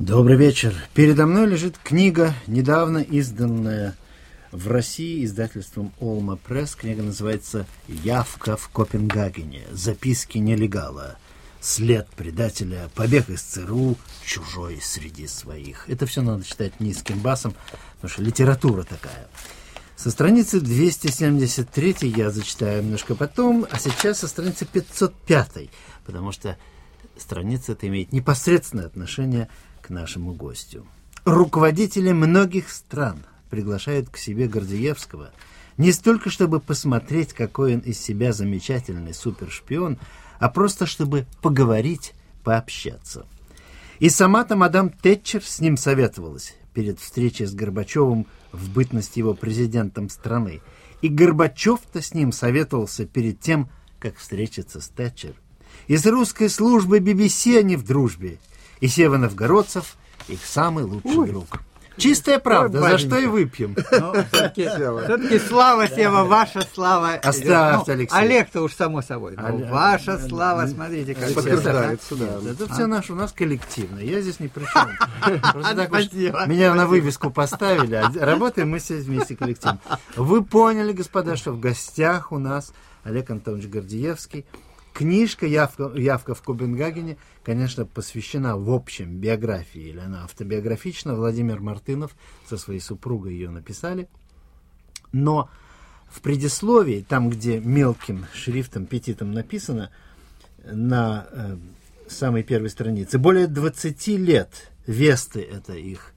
Добрый вечер. Передо мной лежит книга, недавно изданная в России издательством Олма Пресс. Книга называется «Явка в Копенгагене. Записки нелегала. След предателя. Побег из ЦРУ. Чужой среди своих». Это все надо читать низким басом, потому что литература такая. Со страницы 273 я зачитаю немножко потом, а сейчас со страницы 505, потому что страница эта имеет непосредственное отношение к нашему гостю. Руководители многих стран приглашают к себе Гордеевского не столько, чтобы посмотреть, какой он из себя замечательный супершпион, а просто, чтобы поговорить, пообщаться. И сама-то мадам Тэтчер с ним советовалась перед встречей с Горбачевым в бытность его президентом страны. И Горбачев-то с ним советовался перед тем, как встретиться с Тэтчер. Из русской службы BBC они в дружбе. И Сева Новгородцев их самый лучший друг. Чистая правда, за что и выпьем. Все-таки слава, Сева, ваша слава. Оставьте, Алексей. Олег-то уж само собой. Ваша слава, смотрите, как подтверждается. Это все наше у нас коллективно. Я здесь ни при чем. Меня на вывеску поставили, а работаем мы все вместе коллективно. Вы поняли, господа, что в гостях у нас Олег Антонович Гордеевский. Книжка «Явка в Копенгагене», конечно, посвящена в общем биографии, или она автобиографична. Владимир Мартынов со своей супругой ее написали. Но в предисловии, там, где мелким шрифтом, петитом написано, на самой первой странице, более 20 лет Весты, это их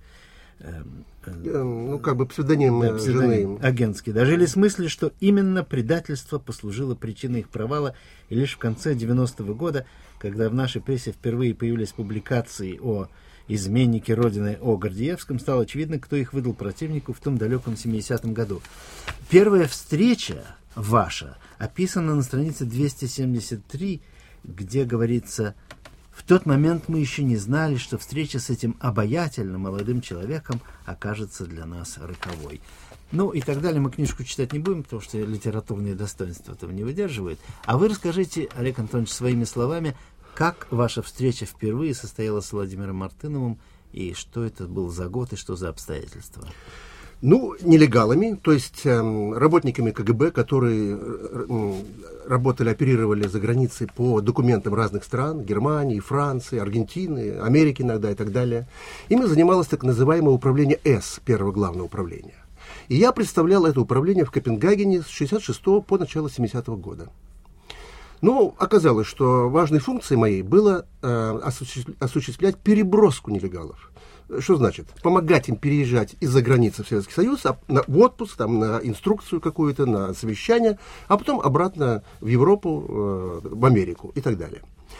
псевдоним жены. Агентский. Дожили с мыслью, что именно предательство послужило причиной их провала, и лишь в конце 90-го года, когда в нашей прессе впервые появились публикации о изменнике Родины, о Гордеевском, стало очевидно, кто их выдал противнику в том далеком 70-м году. Первая встреча ваша описана на странице 273, где говорится: «В тот момент мы еще не знали, что встреча с этим обаятельным молодым человеком окажется для нас роковой». Ну и так далее. Мы книжку читать не будем, потому что литературные достоинства этого не выдерживают. А вы расскажите, Олег Антонович, своими словами, как ваша встреча впервые состоялась с Владимиром Мартыновым, и что это был за год, и что за обстоятельства? Нелегалами, то есть работниками КГБ, которые работали, оперировали за границей по документам разных стран, Германии, Франции, Аргентины, Америки иногда и так далее. Ими занималось так называемое управление С, первое главное управление. И я представлял это управление в Копенгагене с 66 по начало 70-го года. Оказалось, что важной функцией моей было осуществлять переброску нелегалов. Что значит? Помогать им переезжать из-за границы в Советский Союз, в отпуск, на инструкцию какую-то, на совещание, а потом обратно в Европу, в Америку и так далее.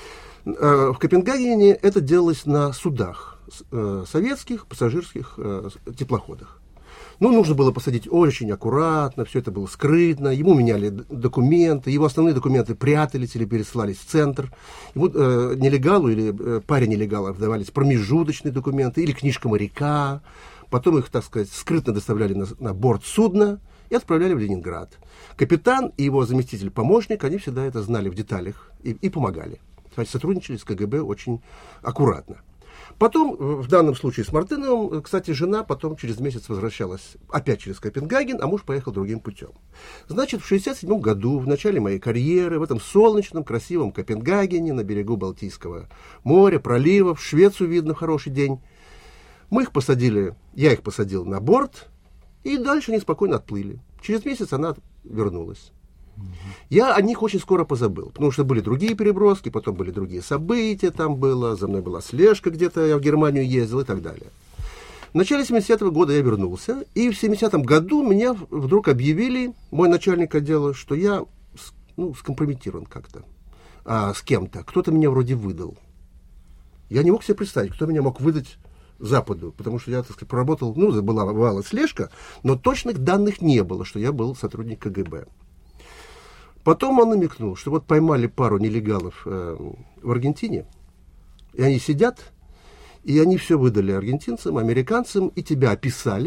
В Копенгагене это делалось на судах, советских пассажирских теплоходах. Нужно было посадить очень аккуратно, все это было скрытно, ему меняли документы, его основные документы прятались или пересылались в центр. Ему, нелегалу или паре нелегалов давались промежуточные документы или книжка моряка, потом их, так сказать, скрытно доставляли на борт судна и отправляли в Ленинград. Капитан и его заместитель-помощник, они всегда это знали в деталях и помогали. Значит, сотрудничали с КГБ очень аккуратно. Потом, в данном случае с Мартыновым, кстати, жена потом через месяц возвращалась опять через Копенгаген, а муж поехал другим путем. Значит, в 1967 году, в начале моей карьеры, в этом солнечном, красивом Копенгагене, на берегу Балтийского моря, проливов, Швецию видно в хороший день, я их посадил на борт, и дальше они спокойно отплыли. Через месяц она вернулась. Я о них очень скоро позабыл, потому что были другие переброски, потом были другие события, там было, за мной была слежка где-то, я в Германию ездил и так далее. В начале 70-го года я вернулся, и в 70-м году меня вдруг объявили, мой начальник отдела, что я скомпрометирован как-то с кем-то, кто-то меня вроде выдал. Я не мог себе представить, кто меня мог выдать Западу, потому что я, так сказать, проработал, бывала слежка, но точных данных не было, что я был сотрудник КГБ. Потом он намекнул, что вот поймали пару нелегалов в Аргентине, и они сидят, и они все выдали аргентинцам, американцам, и тебя описали,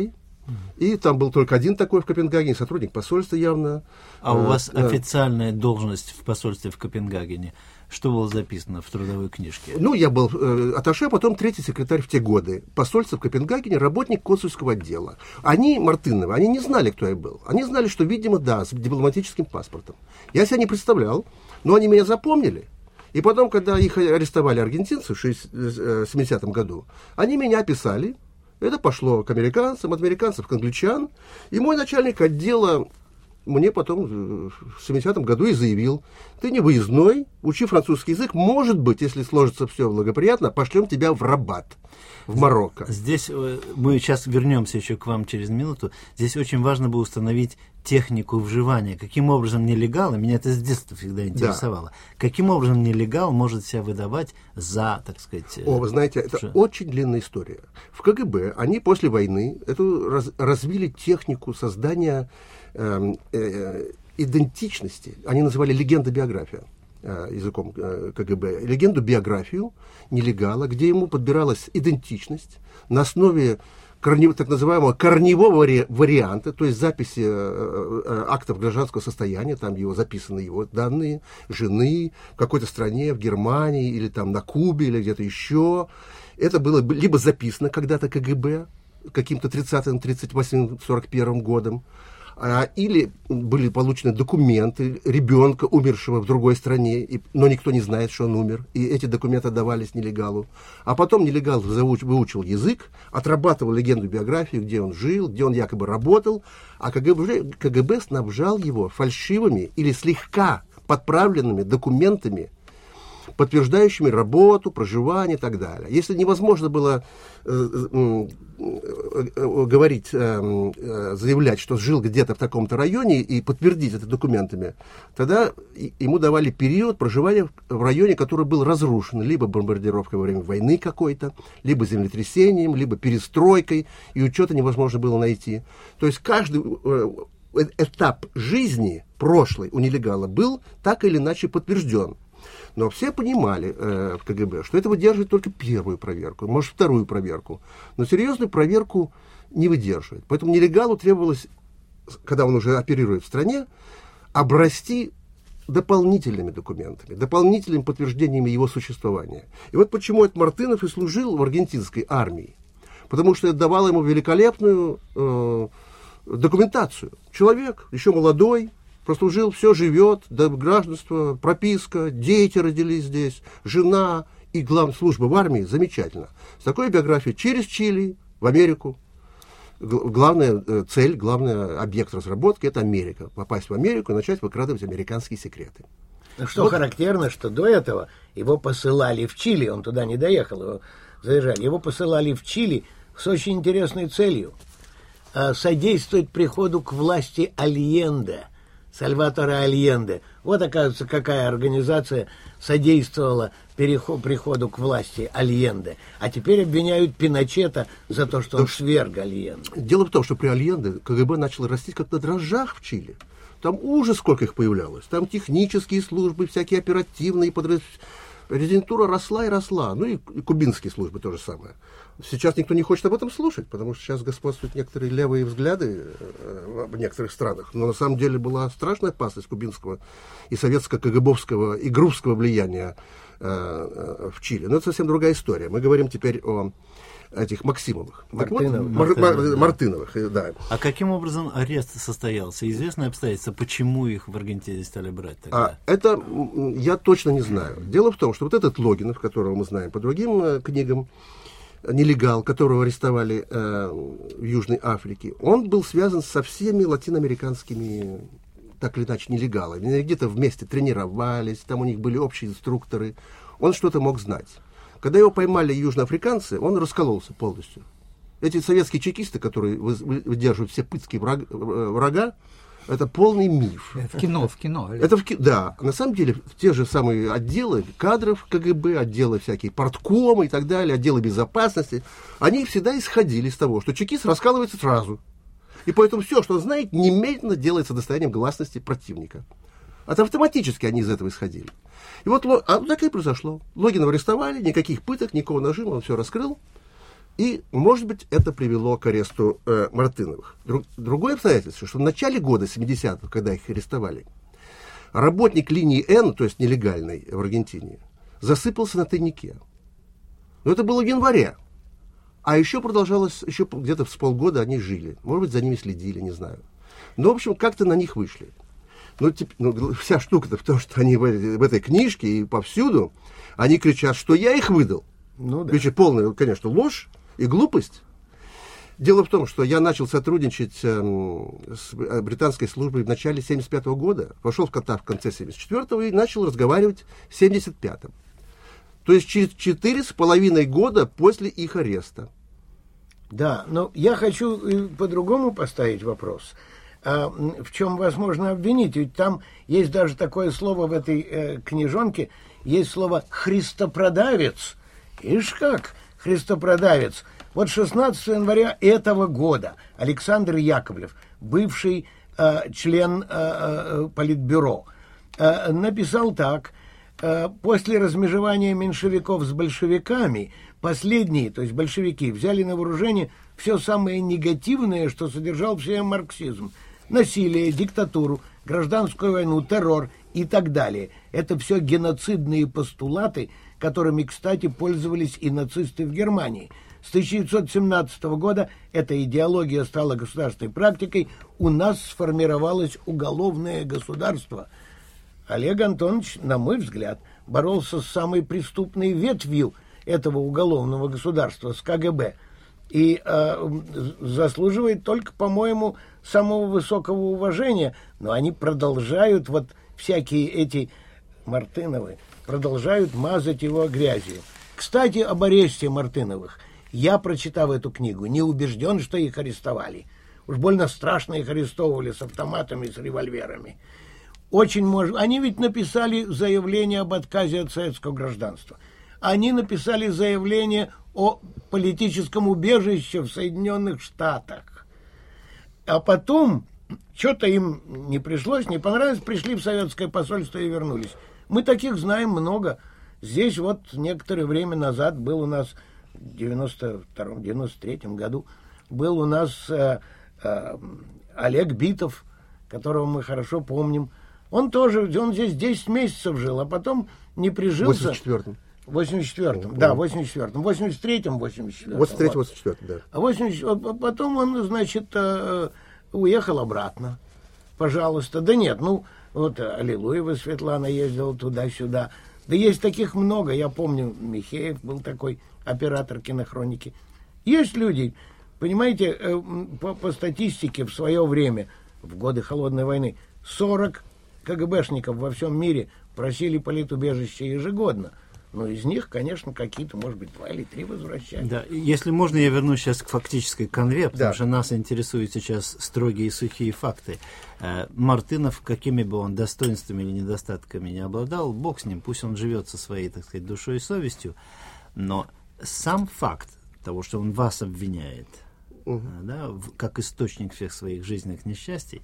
И там был только один такой в Копенгагене, сотрудник посольства явно. А у вас официальная должность в посольстве в Копенгагене? Что было записано в трудовой книжке? Ну, я был атташе, а потом третий секретарь в те годы. Посольство в Копенгагене, работник консульского отдела. Они, Мартыновы, они не знали, кто я был. Они знали, что, видимо, да, с дипломатическим паспортом. Я себя не представлял, но они меня запомнили. И потом, когда их арестовали аргентинцы в 70-м году, они меня описали. Это пошло к американцам, от американцев к англичан. И мой начальник отдела мне потом в 70-м году и заявил: ты не выездной, учи французский язык, может быть, если сложится все благоприятно, пошлем тебя в Рабат, в Марокко. Здесь мы сейчас вернемся еще к вам через минуту. Здесь очень важно было установить технику вживания. Каким образом нелегал, и меня это с детства всегда интересовало, каким образом нелегал может себя выдавать за, так сказать... Вы знаете, это очень длинная история. В КГБ они после войны развили технику создания идентичности. Они называли легенда-биография языком КГБ. Легенду-биографию нелегала, где ему подбиралась идентичность на основе так называемого корневого варианта, то есть записи актов гражданского состояния, там записаны его данные, жены в какой-то стране, в Германии, или там на Кубе, или где-то еще. Это было либо записано когда-то КГБ, каким-то 30-м, 38-м, 41-м годом, или были получены документы ребенка, умершего в другой стране, но никто не знает, что он умер, и эти документы давались нелегалу. А потом нелегал выучил язык, отрабатывал легенду биографии, где он жил, где он якобы работал, а КГБ снабжал его фальшивыми или слегка подправленными документами, подтверждающими работу, проживание и так далее. Если невозможно было говорить, заявлять, что жил где-то в таком-то районе и подтвердить это документами, тогда ему давали период проживания в районе, который был разрушен либо бомбардировкой во время войны какой-то, либо землетрясением, либо перестройкой, и учета невозможно было найти. То есть каждый этап жизни прошлой у нелегала был так или иначе подтвержден. Но все понимали в КГБ, что это выдерживает только первую проверку, может, вторую проверку. Но серьезную проверку не выдерживает. Поэтому нелегалу требовалось, когда он уже оперирует в стране, обрасти дополнительными документами, дополнительными подтверждениями его существования. И вот почему этот Мартынов и служил в аргентинской армии. Потому что это давало ему великолепную документацию. Человек, еще молодой, прослужил, все живет, гражданство, прописка, дети родились здесь, жена и главная служба в армии. Замечательно. С такой биографией через Чили в Америку. Главная цель, главный объект разработки – это Америка. Попасть в Америку и начать выкрадывать американские секреты. Ну, что характерно, что до этого его посылали в Чили, он туда не доехал, его заезжали. Его посылали в Чили с очень интересной целью – содействовать приходу к власти Альенде, Сальватора Альенде. Вот, оказывается, какая организация содействовала приходу к власти Альенде. А теперь обвиняют Пиночета за то, что он сверг Альенде. Дело в том, что при Альенде КГБ начало расти как на дрожжах в Чили. Там ужас сколько их появлялось. Там технические службы, всякие оперативные резидентура росла и росла. Ну и кубинские службы то же самое. Сейчас никто не хочет об этом слушать, потому что сейчас господствуют некоторые левые взгляды в некоторых странах. Но на самом деле была страшная опасность кубинского и советско-КГБовского и грузского влияния в Чили. Но это совсем другая история. Мы говорим теперь о этих Максимовых. Мартыновых, да. А каким образом арест состоялся? Известное обстоятельство, почему их в Аргентине стали брать тогда? Это я точно не знаю. Дело в том, что вот этот Логинов, которого мы знаем по другим книгам, нелегал, которого арестовали в Южной Африке, он был связан со всеми латиноамериканскими, так или иначе, нелегалами. Они где-то вместе тренировались, там у них были общие инструкторы. Он что-то мог знать. Когда его поймали южноафриканцы, он раскололся полностью. Эти советские чекисты, которые выдерживают все пытки врага, это полный миф. В кино. Да, на самом деле, те же самые отделы кадров КГБ, отделы всякие парткомы и так далее, отделы безопасности, они всегда исходили из того, что чекист раскалывается сразу. И поэтому все, что он знает, немедленно делается достоянием гласности противника. Это автоматически они из этого исходили. И вот так и произошло. Логинова арестовали, никаких пыток, никакого нажима, он все раскрыл. И, может быть, это привело к аресту Мартыновых. Другое обстоятельство, что в начале года 70-х, когда их арестовали, работник линии Н, то есть нелегальной в Аргентине, засыпался на тайнике. Но это было в январе. А еще продолжалось, еще где-то с полгода они жили. Может быть, за ними следили, не знаю. Но, в общем, как-то на них вышли. Вся штука-то в том, что они в этой книжке и повсюду, они кричат, что я их выдал. Ну, да. Кричат полная, конечно, ложь и глупость. Дело в том, что я начал сотрудничать с британской службой в начале 1975 года, вошел в контакт в конце 1974 и начал разговаривать в 1975. То есть через 4,5 года после их ареста. Да, но я хочу по-другому поставить вопрос. В чем вас можно обвинить? Ведь там есть даже такое слово в этой книжонке, есть слово «христопродавец». Ишь как, христопродавец. Вот 16 января этого года Александр Яковлев, бывший член Политбюро, написал так: после размежевания меньшевиков с большевиками, последние, то есть большевики, взяли на вооружение все самое негативное, что содержал в себе марксизм. Насилие, диктатуру, гражданскую войну, террор и так далее. Это все геноцидные постулаты, которыми, кстати, пользовались и нацисты в Германии. С 1917 года эта идеология стала государственной практикой, у нас сформировалось уголовное государство. Олег Антонович, на мой взгляд, боролся с самой преступной ветвью этого уголовного государства, с КГБ. И заслуживает только, по-моему, самого высокого уважения. Но они продолжают, вот всякие эти Мартыновы, продолжают мазать его грязью. Кстати, об аресте Мартыновых. Я, прочитав эту книгу, не убежден, что их арестовали. Уж больно страшно их арестовывали с автоматами, с револьверами. Очень может... Они ведь написали заявление об отказе от советского гражданства. Они написали заявление о политическом убежище в Соединенных Штатах. А потом, что-то им не пришлось, не понравилось, пришли в советское посольство и вернулись. Мы таких знаем много. Здесь вот некоторое время назад был у нас, в 92-93 году, был у нас Олег Битов, которого мы хорошо помним. Он здесь 10 месяцев жил, а потом не прижился. В 84-м, да, в 84-м. В 83-м, 84-м. 83-84, да. А потом он, значит, уехал обратно. Пожалуйста. Да нет, вот Аллилуева Светлана ездила туда-сюда. Да есть таких много. Я помню, Михеев был такой оператор кинохроники. Есть люди, понимаете, по статистике в свое время, в годы Холодной войны, 40 КГБшников во всем мире просили политубежище ежегодно. Но из них, конечно, какие-то, может быть, 2 или 3 возвращались. Да, если можно, я вернусь сейчас к фактической конве, потому что нас интересуют сейчас строгие и сухие факты. Мартынов, какими бы он достоинствами или недостатками не обладал, бог с ним, пусть он живет со своей, так сказать, душой и совестью, но сам факт того, что он вас обвиняет, да, как источник всех своих жизненных несчастий,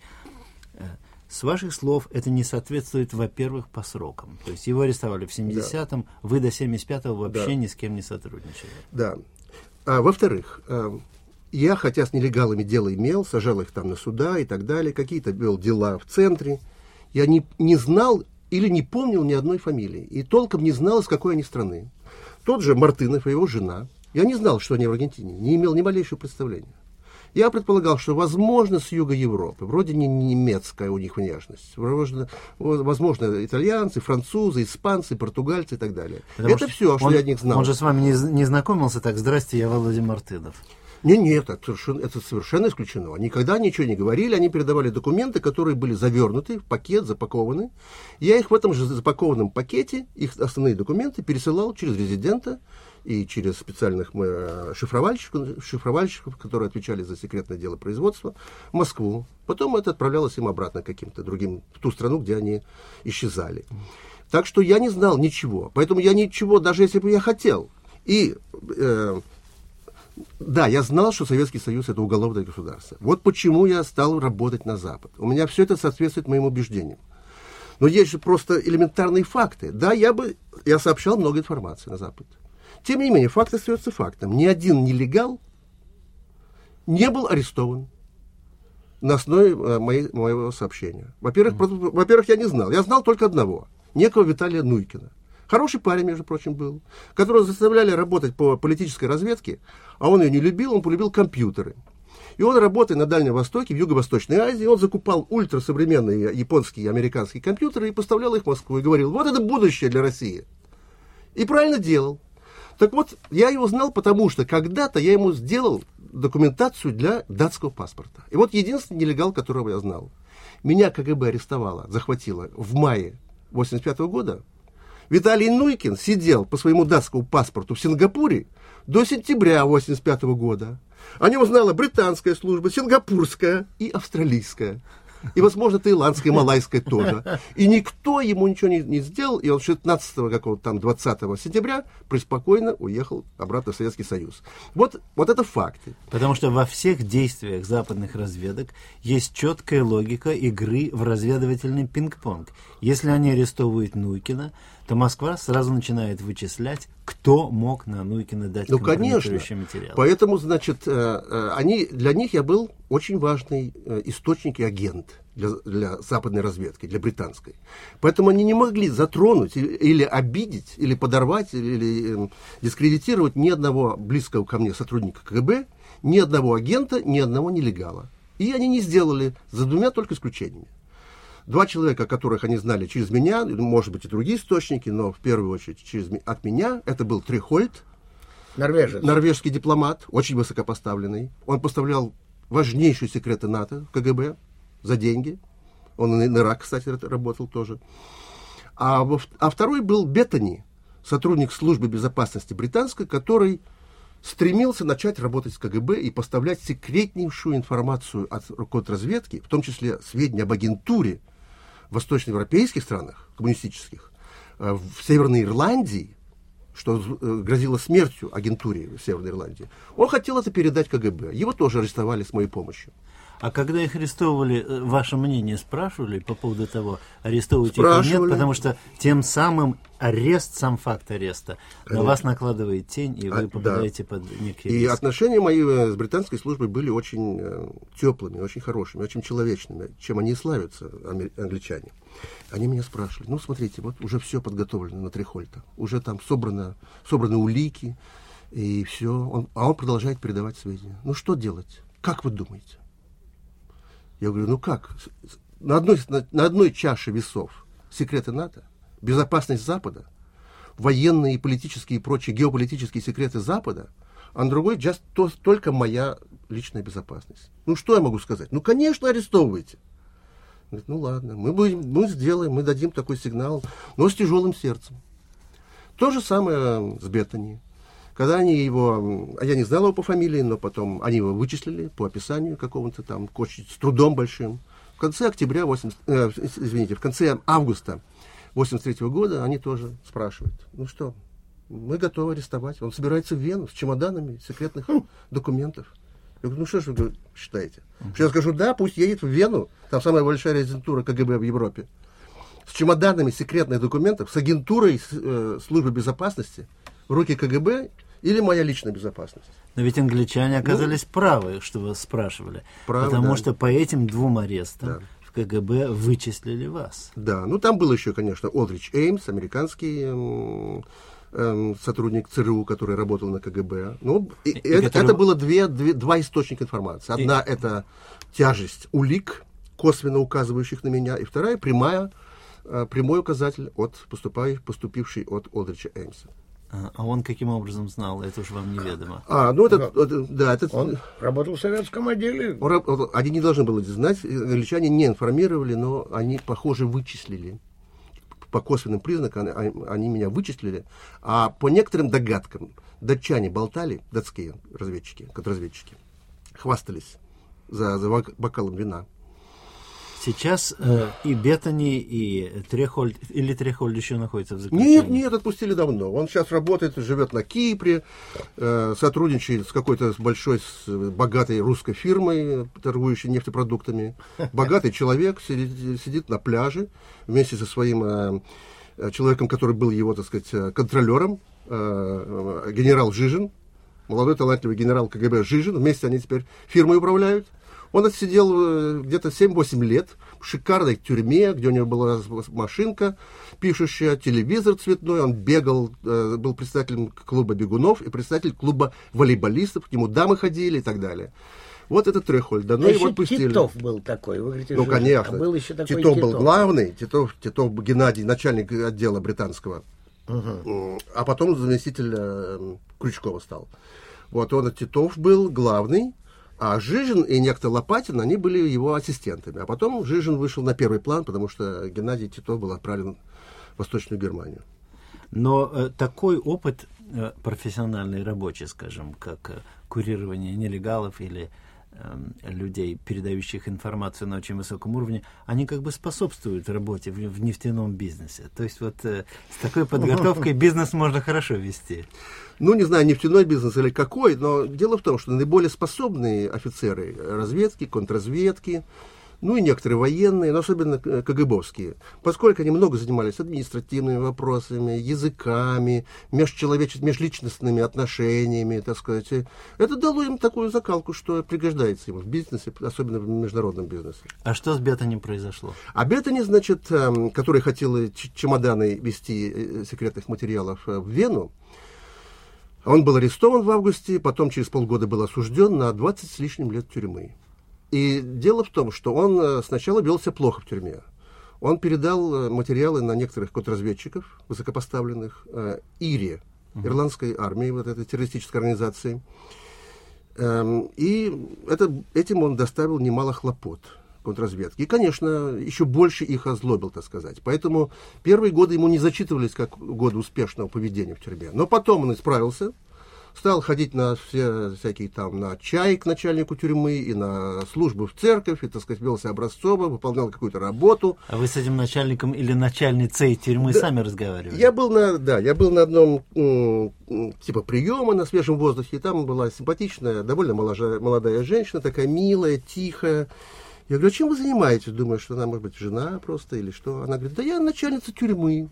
с ваших слов, это не соответствует, во-первых, по срокам. То есть его арестовали в 70-м, вы до 75-го вообще ни с кем не сотрудничали. Да. А во-вторых, я, хотя с нелегалами дело имел, сажал их там на суда и так далее, какие-то вел дела в центре, я не знал или не помнил ни одной фамилии. И толком не знал, из какой они страны. Тот же Мартынов и его жена. Я не знал, что они в Аргентине, не имел ни малейшего представления. Я предполагал, что, возможно, с юга Европы, вроде не немецкая у них внешность, возможно, итальянцы, французы, испанцы, португальцы и так далее. Это все, что я о них знал. Он же с вами не знакомился так: здрасте, я Володя Мартынов. Нет, это совершенно исключено. Никогда ничего не говорили, они передавали документы, которые были завернуты в пакет, запакованы. Я их в этом же запакованном пакете, их основные документы, пересылал через резидента и через специальных шифровальщиков, которые отвечали за секретное дело производства, в Москву. Потом это отправлялось им обратно каким-то другим, в ту страну, где они исчезали. Так что я не знал ничего. Поэтому я ничего, даже если бы я хотел. И... да, я знал, что Советский Союз – это уголовное государство. Вот почему я стал работать на Запад. У меня все это соответствует моим убеждениям. Но есть же просто элементарные факты. Да, я сообщал много информации на Запад. Тем не менее, факт остается фактом. Ни один нелегал не был арестован на основе моего сообщения. Во-первых, я не знал. Я знал только одного. Некого Виталия Нуйкина. Хороший парень, между прочим, был. Которого заставляли работать по политической разведке, а он ее не любил, он полюбил компьютеры. И он, работая на Дальнем Востоке, в Юго-Восточной Азии, он закупал ультрасовременные японские и американские компьютеры и поставлял их в Москву. И говорил, вот это будущее для России. И правильно делал. Так вот, я его знал, потому что когда-то я ему сделал документацию для датского паспорта. И вот единственный нелегал, которого я знал. Меня КГБ арестовало, захватило в мае 1985 года. Виталий Нуйкин сидел по своему датскому паспорту в Сингапуре до сентября 1985 года. О нем знала британская служба, сингапурская и австралийская. И, возможно, таиландская, малайская тоже. И никто ему ничего не сделал, и он 16-го, какого-то там 20 сентября преспокойно уехал обратно в Советский Союз. Вот это факты. Потому что во всех действиях западных разведок есть четкая логика игры в разведывательный пинг-понг. Если они арестовывают Нуйкина, то Москва сразу начинает вычислять, кто мог на Нуйкина дать компрометирующий материал. Поэтому, значит, для них я был очень важный источник и агент для западной разведки, для британской. Поэтому они не могли затронуть или обидеть, или подорвать, или дискредитировать ни одного близкого ко мне сотрудника КГБ, ни одного агента, ни одного нелегала. И они не сделали, за двумя только исключениями. 2 человека, которых они знали через меня, может быть, и другие источники, но в первую очередь от меня, это был Трехольд, норвежский дипломат, очень высокопоставленный. Он поставлял важнейшие секреты НАТО в КГБ за деньги. Он и на Ирак, кстати, работал тоже. А второй был Беттани, сотрудник службы безопасности британской, который стремился начать работать с КГБ и поставлять секретнейшую информацию от контрразведки, в том числе сведения об агентуре в восточноевропейских странах, коммунистических, в Северной Ирландии, что грозило смертью агентуре в Северной Ирландии. Он хотел это передать КГБ. Его тоже арестовали с моей помощью. А когда их арестовывали, ваше мнение спрашивали по поводу того, арестовывать их или нет? Потому что тем самым арест, сам факт ареста, на вас накладывает тень, и вы попадаете под некий риск. И отношения мои с британской службой были очень теплыми, очень хорошими, очень человечными, чем они и славятся, англичане. Они меня спрашивали, ну, смотрите, вот уже все подготовлено на Трехольта, уже там собраны улики, и все. Он продолжает передавать сведения. Ну, что делать? Как вы думаете? Я говорю, ну как? На одной чаше весов секреты НАТО, безопасность Запада, военные, политические и прочие геополитические секреты Запада, а на другой только моя личная безопасность. Ну, что я могу сказать? Ну, конечно, арестовывайте. Говорит, ну, ладно, мы сделаем, мы дадим такой сигнал, но с тяжелым сердцем. То же самое с Беттани. Когда они его, я не знал его по фамилии, но потом они его вычислили по описанию какому-то там, с трудом большим. В конце в конце августа 1983 года они тоже спрашивают, ну что, мы готовы арестовать. Он собирается в Вену с чемоданами секретных документов. Я говорю, ну что же вы считаете? Что я скажу, да, пусть едет в Вену, там самая большая резидентура КГБ в Европе, с чемоданами секретных документов, с агентурой службы безопасности, в руки КГБ или моя личная безопасность. Но ведь англичане оказались правы, что вы спрашивали. Потому что по этим 2 арестам в КГБ вычислили вас. Да, ну там был еще, конечно, Олдрич Эймс, американский сотрудник ЦРУ, который работал на КГБ. Ну, это было 2 источника информации. Одна это тяжесть улик, косвенно указывающих на меня, и вторая прямой указатель поступивший от Олдрича Эймса. А он каким образом знал? Это уж вам неведомо. Он работал в советском отделе. Они не должны были знать, англичане не информировали, но они, похоже, вычислили. По косвенным признакам они меня вычислили. А по некоторым догадкам датчане болтали, датские контрразведчики, хвастались за бокалом вина. Сейчас и Беттани, и Трехольд, или Трехольд еще находится в заключении? Нет, отпустили давно. Он сейчас работает, живет на Кипре, сотрудничает с какой-то большой, богатой русской фирмой, торгующей нефтепродуктами. Богатый человек сидит на пляже вместе со своим человеком, который был его, так сказать, контролером генерал Жижин, молодой талантливый генерал КГБ Жижин. Вместе они теперь фирмой управляют. Он отсидел где-то 7-8 лет в шикарной тюрьме, где у него была машинка пишущая, телевизор цветной. Он бегал, был председателем клуба бегунов и председатель клуба волейболистов. К нему дамы ходили и так далее. Вот это Трехольд. Да, ну еще его отпустили. Титов был такой. Вы говорите, ну, конечно. А был еще такой Титов был главный. Титов Геннадий, начальник отдела британского. А потом заместитель Крючкова стал. Вот он, Титов был главный. А Жижин и некто Лопатин, они были его ассистентами. А потом Жижин вышел на первый план, потому что Геннадий Титов был отправлен в Восточную Германию. Но такой опыт профессиональный, рабочий, скажем, как курирование нелегалов или людей, передающих информацию на очень высоком уровне, они как бы способствуют работе в нефтяном бизнесе. То есть вот с такой подготовкой бизнес можно хорошо вести. Ну, не знаю, нефтяной бизнес или какой, но дело в том, что наиболее способные офицеры разведки, контрразведки, ну и некоторые военные, но особенно КГБовские, поскольку они много занимались административными вопросами, языками, межличностными отношениями, так сказать, это дало им такую закалку, что пригождается им в бизнесе, особенно в международном бизнесе. А что с Беттани произошло? А Беттани, значит, который хотел чемоданы везти секретных материалов в Вену, он был арестован в августе, потом через полгода был осужден на 20 с лишним лет тюрьмы. И дело в том, что он сначала вел себя плохо в тюрьме. Он передал материалы на некоторых контрразведчиков, высокопоставленных, ИРИ, Ирландской армии, вот этой террористической организации. И этим он доставил немало хлопот контрразведки. И, конечно, еще больше их озлобил, так сказать. Поэтому первые годы ему не зачитывались как годы успешного поведения в тюрьме. Но потом он исправился, стал ходить на все всякие там, на чай к начальнику тюрьмы и на службу в церковь, и, так сказать, велся образцово, выполнял какую-то работу. А вы с этим начальником или начальницей тюрьмы сами разговаривали? Я был на одном типа приема на свежем воздухе, и там была симпатичная, довольно молодая женщина, такая милая, тихая. Я говорю, а чем вы занимаетесь? Думаю, что она, может быть, жена просто или что. Она говорит, да я начальница тюрьмы.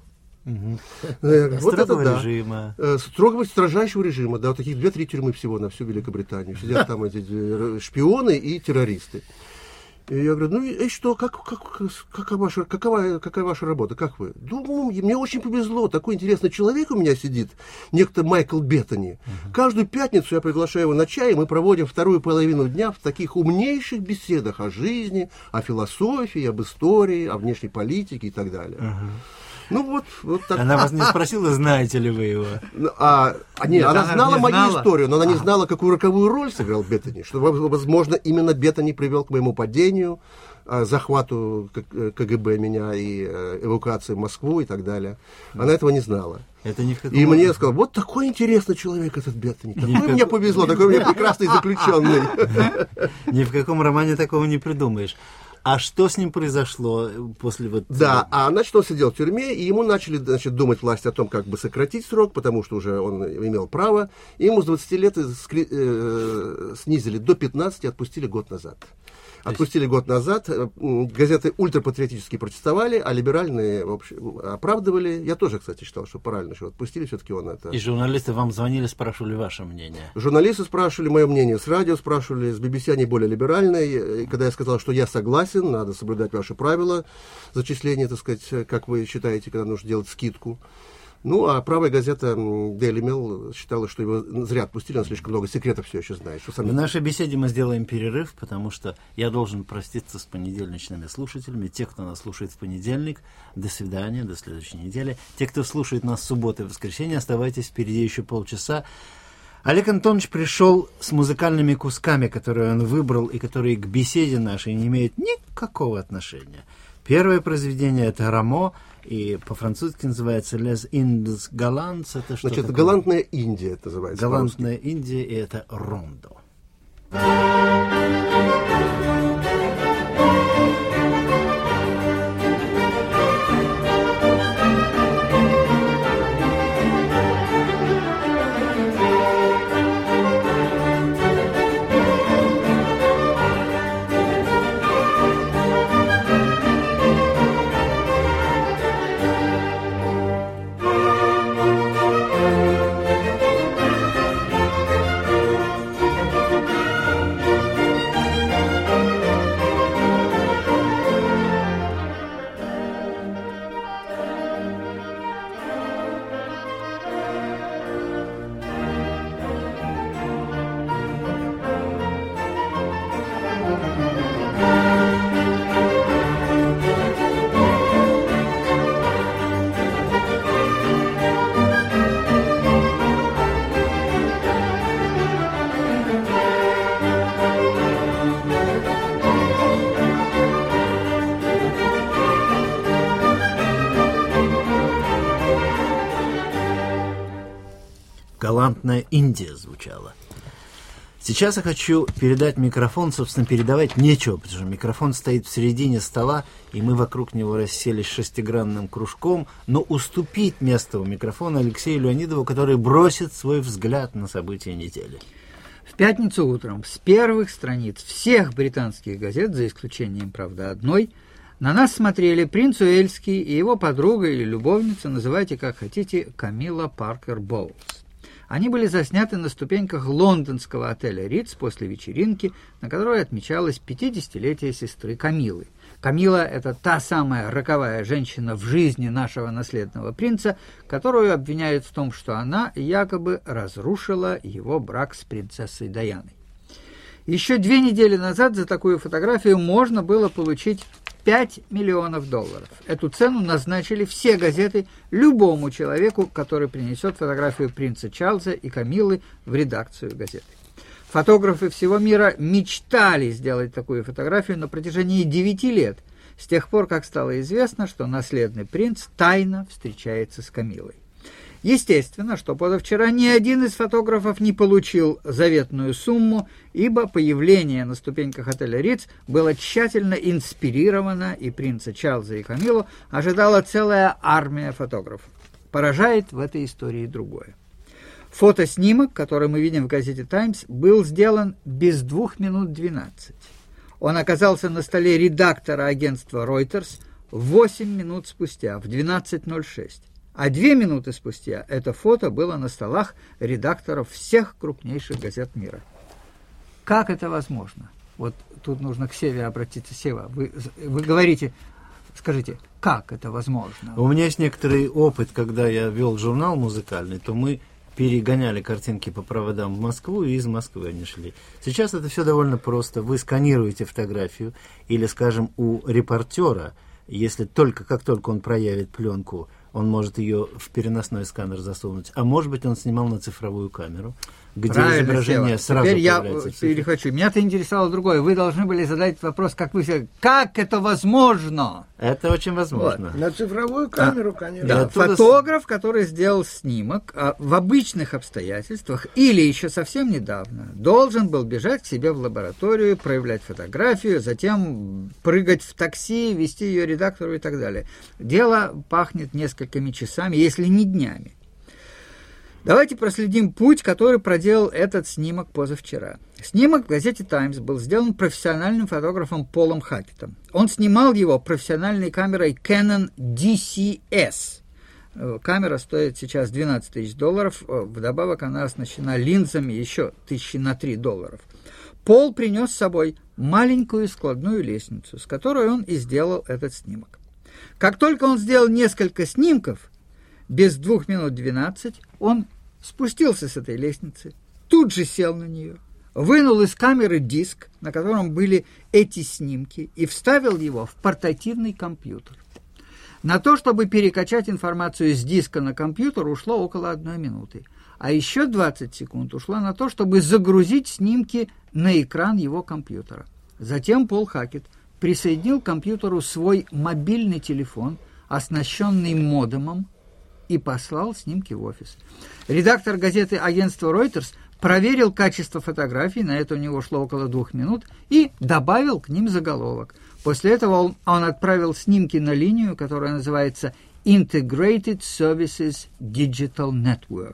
Строгого режима. Строгого, строжайшего режима. Да, вот таких 2-3 тюрьмы всего на всю Великобританию. Сидят там эти шпионы и террористы. И я говорю, ну и что, какая ваша работа, как вы? Ну, мне очень повезло, такой интересный человек у меня сидит, некто Майкл Беттани. Каждую пятницу я приглашаю его на чай, и мы проводим вторую половину дня в таких умнейших беседах о жизни, о философии, об истории, о внешней политике и так далее. Ну вот так. Она вас не спросила, знаете ли вы его? Нет, она знала мою историю, но она не знала, какую роковую роль сыграл Беттани. Что, возможно, именно Беттани привел к моему падению, захвату КГБ меня и эвакуации в Москву и так далее. Она этого не знала. Это ни в каком... И мне сказал, вот такой интересный человек этот Беттани. Такой мне повезло, такой мне прекрасный заключенный. Ни в каком романе такого не придумаешь. А что с ним произошло после вот... Да, значит, он сидел в тюрьме, и ему начали, значит, думать власти о том, как бы сократить срок, потому что уже он имел право, и ему с 20 лет снизили до 15 и отпустили год назад. Отпустили год назад, газеты ультрапатриотически протестовали, а либеральные, в общем, оправдывали. Я тоже, кстати, считал, что правильно, что отпустили, все-таки он это... И журналисты вам звонили, спрашивали ваше мнение? Журналисты спрашивали мое мнение, с радио спрашивали, с BBC они более либеральные. И когда я сказал, что я согласен, надо соблюдать ваши правила зачисления, так сказать, как вы считаете, когда нужно делать скидку. Ну, а правая газета Daily Mail считала, что его зря отпустили, он слишком много секретов все еще знает. Что В нашей беседе мы сделаем перерыв, потому что я должен проститься с понедельничными слушателями. Те, кто нас слушает в понедельник, до свидания, до следующей недели. Те, кто слушает нас в субботу и воскресенье, оставайтесь, впереди еще полчаса. Олег Антонович пришел с музыкальными кусками, которые он выбрал и которые к беседе нашей не имеют никакого отношения. Первое произведение — это «Рамо», и по-французски называется «Les Indes Galants». Это что Значит, такое? «Галантная Индия» это называется. «Галантная Индия», и это «Рондо». галантная Индия звучала. Сейчас я хочу передать микрофон, собственно, передавать нечего, потому что микрофон стоит в середине стола, и мы вокруг него расселись шестигранным кружком, но уступить место у микрофона Алексею Леонидову, который бросит свой взгляд на события недели. В пятницу утром с первых страниц всех британских газет, за исключением, правда, одной, на нас смотрели принц Уэльский и его подруга или любовница, называйте как хотите, Камила Паркер Боулс. Они были засняты на ступеньках лондонского отеля «Ритц» после вечеринки, на которой отмечалось 50-летие сестры Камилы. Камила – это та самая роковая женщина в жизни нашего наследного принца, которую обвиняют в том, что она якобы разрушила его брак с принцессой Даяной. Еще 2 недели назад за такую фотографию можно было получить $5 миллионов. Эту цену назначили все газеты любому человеку, который принесет фотографию принца Чарльза и Камилы в редакцию газеты. Фотографы всего мира мечтали сделать такую фотографию на протяжении 9 лет, с тех пор, как стало известно, что наследный принц тайно встречается с Камилой. Естественно, что позавчера ни один из фотографов не получил заветную сумму, ибо появление на ступеньках отеля «Ритц» было тщательно инспирировано, и принца Чарльза и Камилу ожидала целая армия фотографов. Поражает в этой истории другое. Фотоснимок, который мы видим в газете «Таймс», был сделан без 2 минут 12. Он оказался на столе редактора агентства Reuters 8 минут спустя, в 12:06. А 2 минуты спустя это фото было на столах редакторов всех крупнейших газет мира. Как это возможно? Вот тут нужно к Севе обратиться. Сева, вы говорите, скажите, как это возможно? У меня есть некоторый опыт, когда я вел журнал музыкальный, то мы перегоняли картинки по проводам в Москву, и из Москвы они шли. Сейчас это все довольно просто. Вы сканируете фотографию, или, скажем, у репортера, как только он проявит пленку, он может ее в переносной сканер засунуть, а может быть, он снимал на цифровую камеру, где правильно, изображение сразу теперь появляется. Я перехвачу. Меня-то интересовало другое. Вы должны были задать вопрос, как это возможно? Это очень возможно. Вот. На цифровую камеру, конечно. Да. Фотограф, который сделал снимок, в обычных обстоятельствах или еще совсем недавно должен был бежать к себе в лабораторию, проявлять фотографию, затем прыгать в такси, вести ее редактору и так далее. Дело пахнет несколькими часами, если не днями. Давайте проследим путь, который проделал этот снимок позавчера. Снимок в газете «Таймс» был сделан профессиональным фотографом Полом Хакетом. Он снимал его профессиональной камерой Canon DCS. Камера стоит сейчас $12 000, вдобавок она оснащена линзами еще $3 000. Пол принес с собой маленькую складную лестницу, с которой он и сделал этот снимок. Как только он сделал несколько снимков, без 2 минут 12 он спустился с этой лестницы, тут же сел на нее, вынул из камеры диск, на котором были эти снимки, и вставил его в портативный компьютер. На то, чтобы перекачать информацию с диска на компьютер, ушло около 1 минуты. А еще 20 секунд ушло на то, чтобы загрузить снимки на экран его компьютера. Затем Пол Хакет присоединил к компьютеру свой мобильный телефон, оснащенный модемом, и послал снимки в офис. Редактор газеты агентства Reuters проверил качество фотографий, на это у него шло около 2 минут, и добавил к ним заголовок. После этого он отправил снимки на линию, которая называется Integrated Services Digital Network.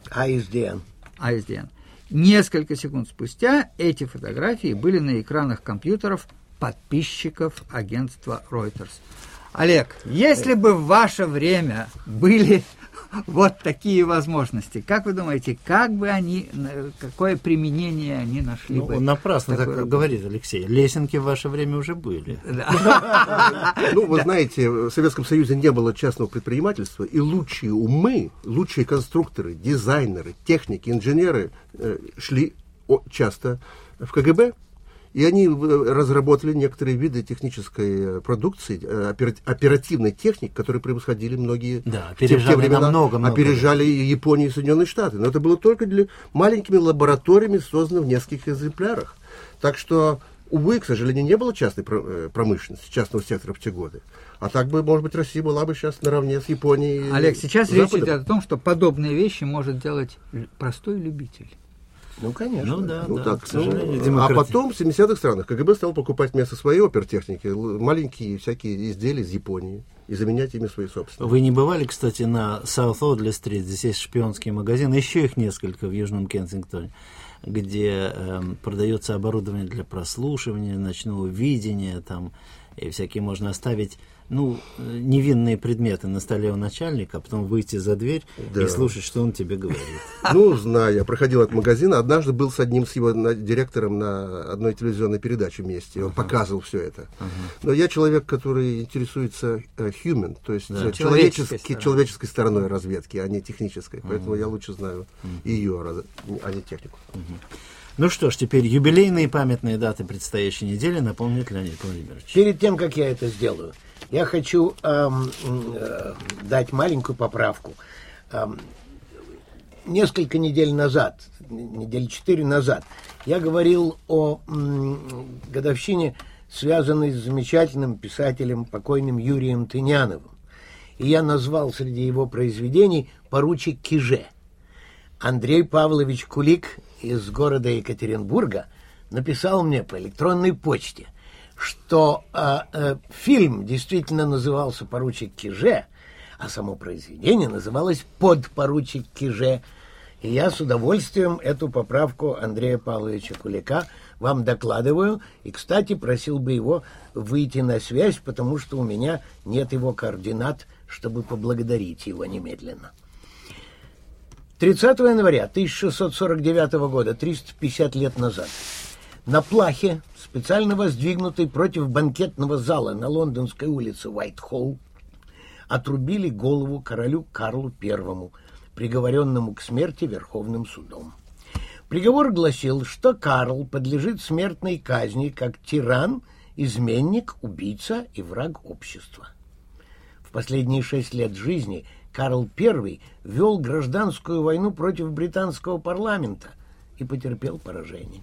ISDN. Несколько секунд спустя эти фотографии были на экранах компьютеров подписчиков агентства Reuters. Олег, если бы в ваше время были вот такие возможности, как вы думаете, какое применение они нашли бы? Напрасно так говорит Алексей. Лесенки в ваше время уже были. Вы знаете, в Советском Союзе не было частного предпринимательства, и лучшие умы, лучшие конструкторы, дизайнеры, техники, инженеры шли часто в КГБ. И они разработали некоторые виды технической продукции, оперативной техники, которые превосходили многие в те времена, опережали Японию и Соединенные Штаты. Но это было только для маленькими лабораториями, созданными в нескольких экземплярах. Так что увы, к сожалению, не было частной промышленности, частного сектора в те годы. А так бы, может быть, Россия была бы сейчас наравне с Японией. Олег, сейчас речь Западом. идет о том, что подобные вещи может делать простой любитель. Ну, конечно. Ну да, Ну, да, так, к сожалению, а демократия. потом в 70-х странах КГБ стал покупать вместо своей опертехники маленькие всякие изделия из Японии и заменять ими свои собственные. Вы не бывали, кстати, на South Audley-стрит? Здесь есть шпионский магазин, еще их несколько в Южном Кенсингтоне, где продается оборудование для прослушивания, ночного видения, там, и всякие можно оставить, ну, невинные предметы на столе у начальника, а потом выйти за дверь и слушать, что он тебе говорит. Ну, знаю, я проходил от магазина, однажды был с одним, с его директором на одной телевизионной передаче вместе, он показывал все это. Но я человек, который интересуется human, то есть человеческой стороной разведки, а не технической, поэтому я лучше знаю ее, а не технику. Ну что ж, теперь юбилейные памятные даты предстоящей недели напомнит Леонид Владимирович. Перед тем, как я это сделаю, я хочу дать маленькую поправку. Несколько недель назад, недели 4 назад, я говорил о годовщине, связанной с замечательным писателем, покойным Юрием Тыняновым. И я назвал среди его произведений «Поручик Киже». Андрей Павлович Кулик из города Екатеринбурга написал мне по электронной почте, что фильм действительно назывался «Поручик Киже», а само произведение называлось «Подпоручик Киже». И я с удовольствием эту поправку Андрея Павловича Кулика вам докладываю. И, кстати, просил бы его выйти на связь, потому что у меня нет его координат, чтобы поблагодарить его немедленно. 30 января 1649 года, 350 лет назад, на плахе, специально воздвигнутой против банкетного зала на лондонской улице Уайтхолл, отрубили голову королю Карлу I, приговоренному к смерти Верховным судом. Приговор гласил, что Карл подлежит смертной казни как тиран, изменник, убийца и враг общества. В последние 6 лет жизни Карл I вел гражданскую войну против британского парламента и потерпел поражение.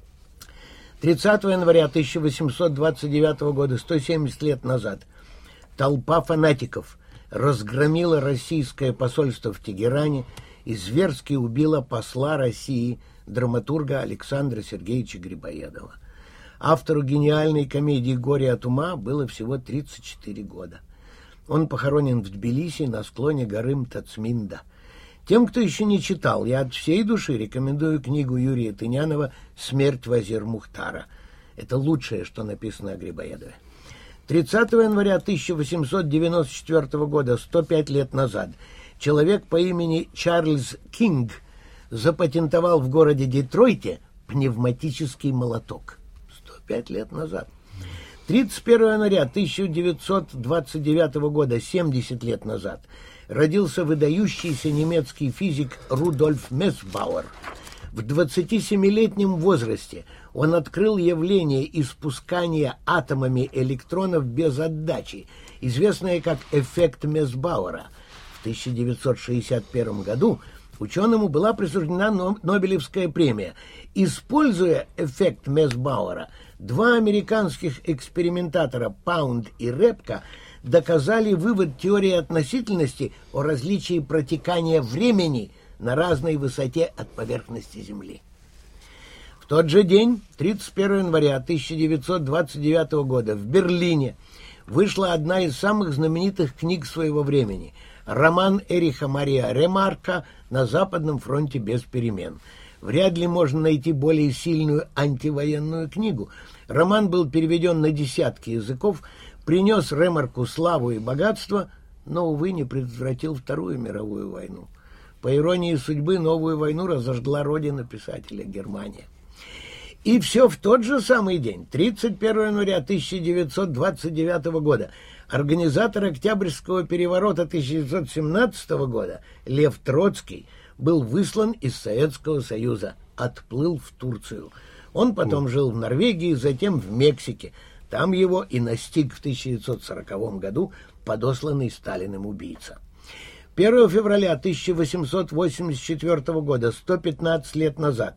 30 января 1829 года, 170 лет назад, толпа фанатиков разгромила российское посольство в Тегеране и зверски убила посла России, драматурга Александра Сергеевича Грибоедова. Автору гениальной комедии «Горе от ума» было всего 34 года. Он похоронен в Тбилиси на склоне горы Мтацминда. Тем, кто еще не читал, я от всей души рекомендую книгу Юрия Тынянова «Смерть Вазир Мухтара». Это лучшее, что написано о Грибоедове. 30 января 1894 года, 105 лет назад, человек по имени Чарльз Кинг запатентовал в городе Детройте пневматический молоток. 105 лет назад. 31 января 1929 года, 70 лет назад, родился выдающийся немецкий физик Рудольф Месбауэр. В 27-летнем возрасте он открыл явление испускания атомами электронов без отдачи, известное как эффект Месбауэра. В 1961 году ученому была присуждена Нобелевская премия. Используя эффект Месбауэра, два американских экспериментатора Паунд и Репка доказали вывод теории относительности о различии протекания времени на разной высоте от поверхности Земли. В тот же день, 31 января 1929 года, в Берлине вышла одна из самых знаменитых книг своего времени – роман Эриха Мария Ремарка «На Западном фронте без перемен». Вряд ли можно найти более сильную антивоенную книгу. Роман был переведен на десятки языков, принес Ремарку славу и богатство, но, увы, не предотвратил Вторую мировую войну. По иронии судьбы, новую войну разожгла родина писателя Германия. И все в тот же самый день, 31 января 1929 года, организатор Октябрьского переворота 1917 года Лев Троцкий был выслан из Советского Союза, отплыл в Турцию. Он потом жил в Норвегии, затем в Мексике. Там его и настиг в 1940 году подосланный Сталиным убийца. 1 февраля 1884 года, 115 лет назад,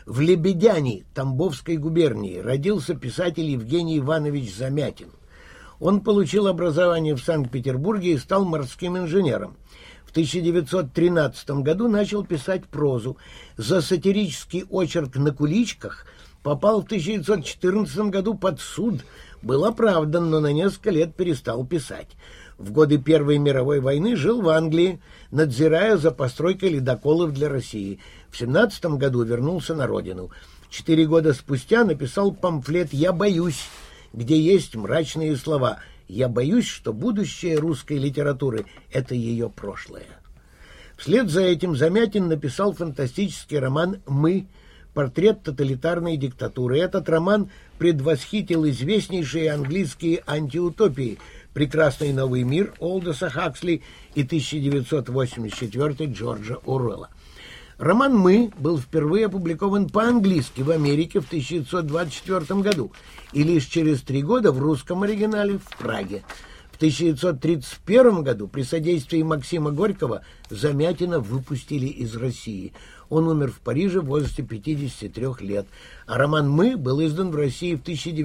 В Лебедяне Тамбовской губернии родился писатель Евгений Иванович Замятин. Он получил образование в Санкт-Петербурге и стал морским инженером. В 1913 году начал писать прозу. За сатирический очерк «На куличках» попал в 1914 году под суд, был оправдан, но на несколько лет перестал писать. В годы Первой мировой войны жил в Англии, надзирая за постройкой ледоколов для России. В 1917 году вернулся на родину. 4 года спустя написал памфлет «Я боюсь», где есть мрачные слова: «Я боюсь, что будущее русской литературы – это ее прошлое». Вслед за этим Замятин написал фантастический роман «Мы», портрет тоталитарной диктатуры. Этот роман предвосхитил известнейшие английские антиутопии «Прекрасный новый мир» Олдоса Хаксли и 1984 Джорджа Оруэлла. Роман «Мы» был впервые опубликован по-английски в Америке в 1924 году и лишь через 3 года в русском оригинале в Праге. В 1931 году при содействии Максима Горького Замятина выпустили из России. Он умер в Париже в возрасте 53 лет. А роман «Мы» был издан в России в